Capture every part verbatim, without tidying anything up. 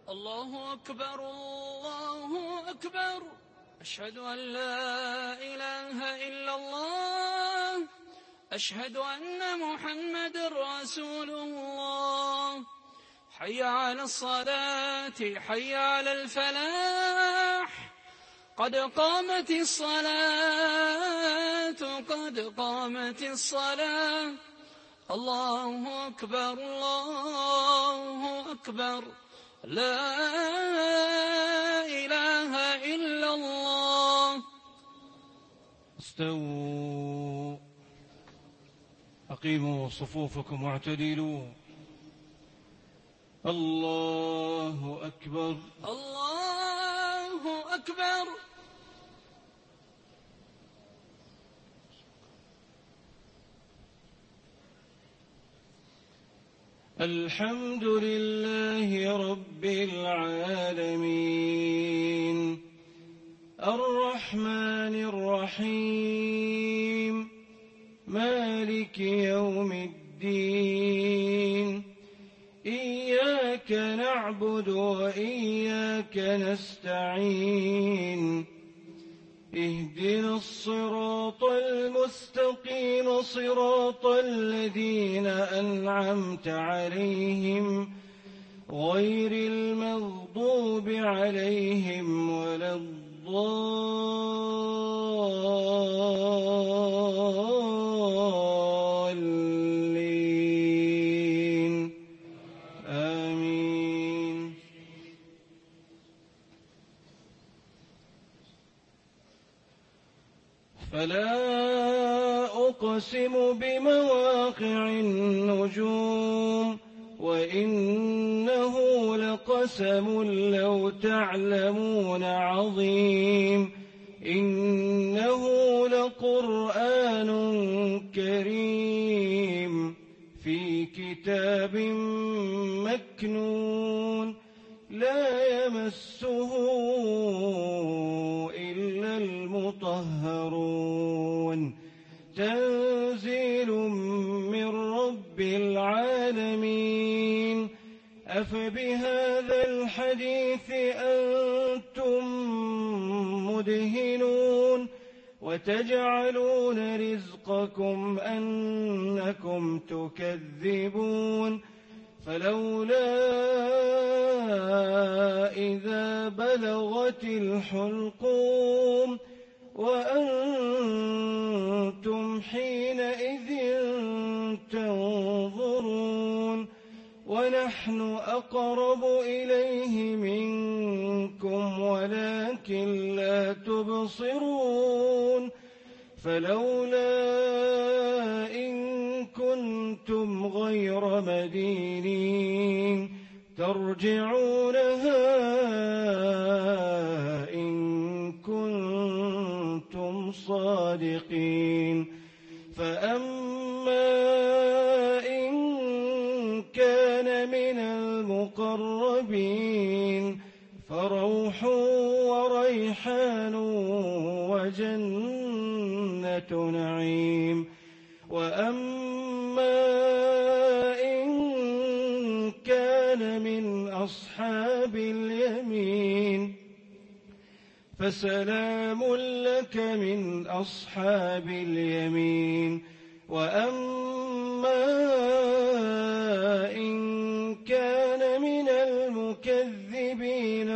الله أكبر الله أكبر. أشهد أن لا إله إلا الله. أشهد أن محمد رسول الله. حي على الصلاة حي على الفلاح. قد قامت الصلاة قد قامت الصلاة. الله أكبر الله أكبر. لا إله إلا الله. استووا، أقيموا صفوفكم واعتدلوا. الله أكبر الله أكبر. الحمد لله رب العالمين، الرحمن الرحيم، مالك يوم الدين. إياك نعبد وإياك نستعين. اهدنا الصراط المستقيم، صراط الذين أنعمت عليهم غير المغضوب عليهم ولا الضالين. آمين. فلا أقسم بمواقع النجوم، وإنه لقسم لو تعلمون عظيم. إنه لقرآن كريم في كتاب مكنون، لا يمسه إلا المطهرون. تنزيل من رب العالمين. أفبهذا الحديث أنتم مدهنون، وتجعلون رزقكم أنكم تكذبون. فلولا إذا بلغت الحلقوم وأنتم حينئذ تنظرون، ونحن أقرب إليه منكم ولكن لا تبصرون. فلولا إن كنتم غير مدينين ترجعونها إن كنتم صادقين. فأما إن كان من المقربين فروح وريحان وجنة نعيم. وأما إن كان من أصحاب اليمين فسلام لك من أصحاب اليمين. وأما إن كان من المكذبين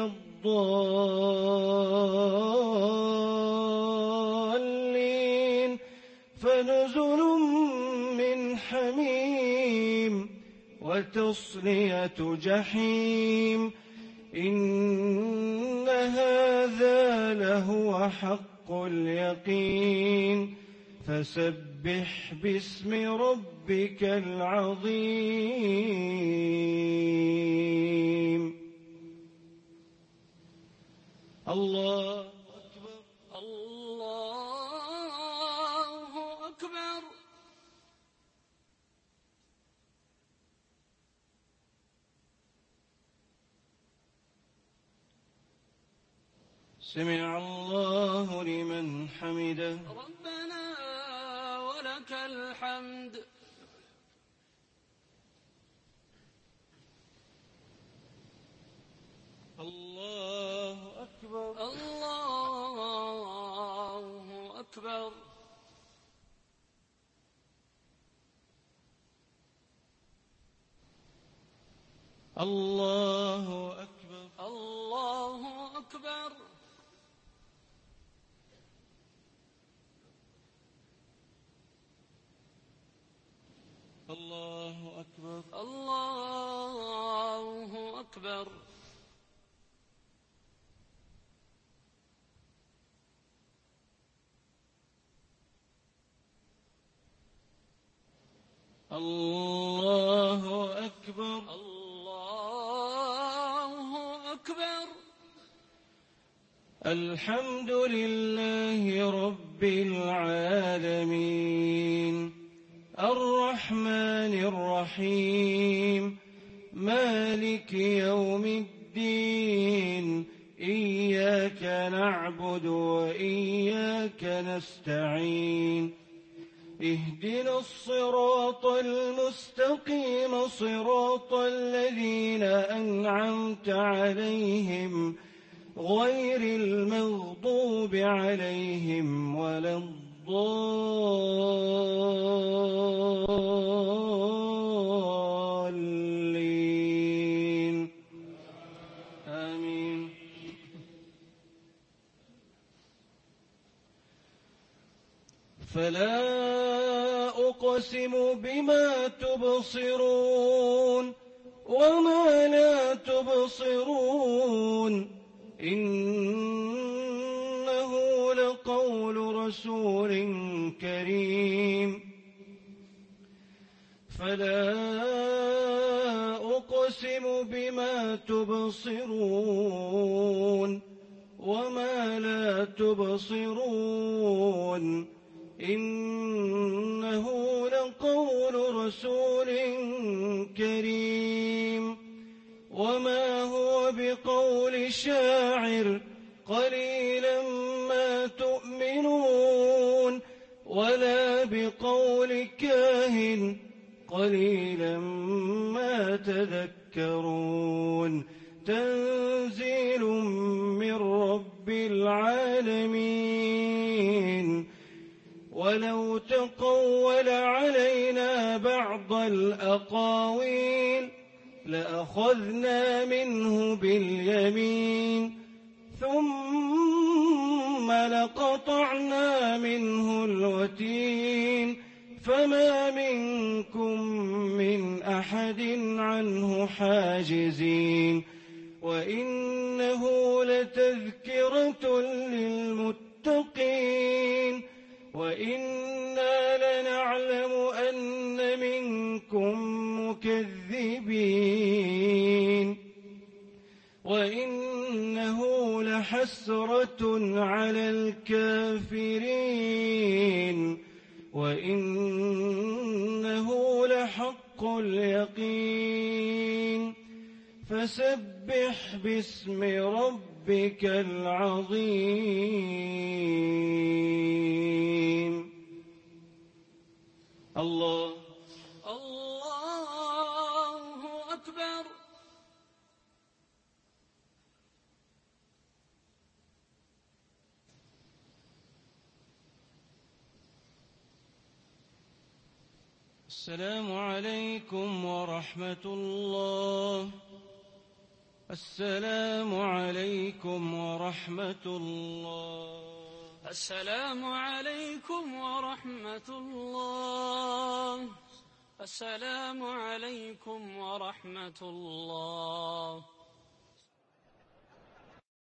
الضالين فنزل من حميم وتصلية جحيم. إن هذا لهو حق اليقين. فسبح باسم ربك العظيم. الله أكبر الله أكبر. سمع الله لمن حمده. ربنا ولك الحمد. الله أكبر. الله أكبر. الله أكبر. الله أكبر. الله أكبر. الله أكبر. الحمد لله رب العالمين الرحمن الرحيم مالك يوم الدين إياك نعبد وإياك نستعين اهدنا الصراط المستقيم صراط الذين أنعمت عليهم غير المغضوب عليهم ولا الضالين آمين. فلا أقسم بما تبصرون وما لا تبصرون إنه لقول رسول كريم. فلا أقسم بما تبصرون وما لا تبصرون إنه لقول رسول كريم. وما هو بقول شاعر قليلا ما تؤمنون ولا بقول كاهن قليلا ما تذكرون تنزيل من رب العالمين. ولو تقول علينا بعض الأقاويل لأخذنا منه باليمين ثم لقطعنا منه الوتين فما منكم من أحد عنه حاجزين. وإنه لتذكرة للمتقين وإنا لنعلم أن منكم مكذبين وإنه لحسرة على الكافرين وإنه لحق اليقين. فسبح باسم ربك العظيم. الله الله أكبر. السلام عليكم ورحمة الله. السلام عليكم ورحمة الله. السلام عليكم ورحمة الله. السلام عليكم ورحمة الله.